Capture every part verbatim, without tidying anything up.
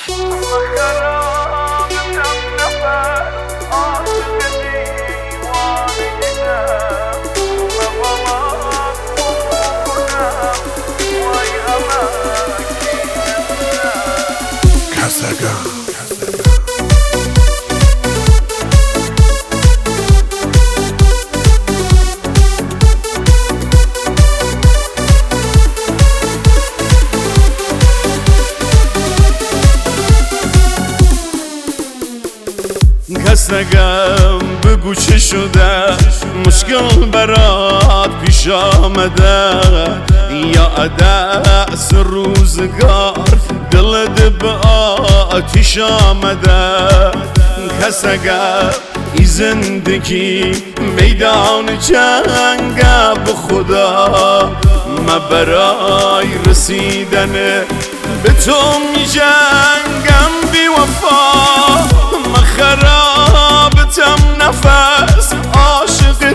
کسگم بگو چه شده، مشکل برات پیش آمده، یا عدس روزگار دلت به آتیش آمده. کسگم ای زندگی میدان جنگ، به خدا من برای رسیدن به تو می جنگم. بی وفا من خرابتم، نفس عاشق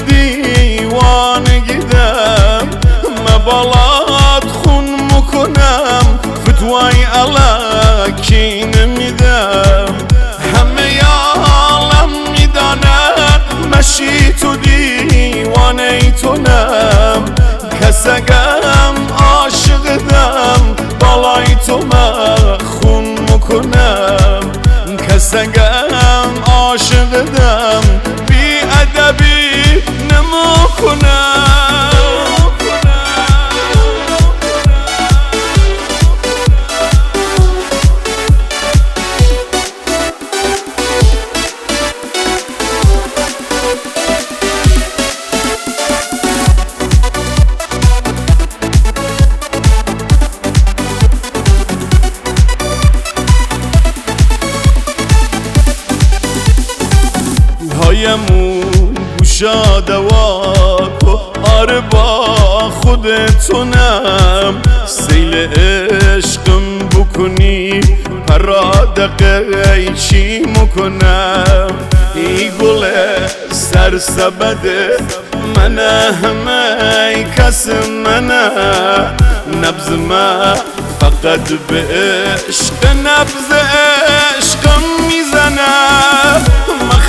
دیوانگیدم. من بالات خون میکنم، فتوای الکی نمیدم. همه عالم میدانن مشی تو دیوانه تونم. کسگم عاشقدم، بالای تو من خون میکنم. کسگم عاشقدم، بی ادبی نمیکنم. هایمون گشاده و آره با خودتونم. سیل عشقم بکنی پرادقه چی میکنم. ای گل سرسبده منه، همه کس منه. نبض من فقط به عشق، نبض عشقم میزنه.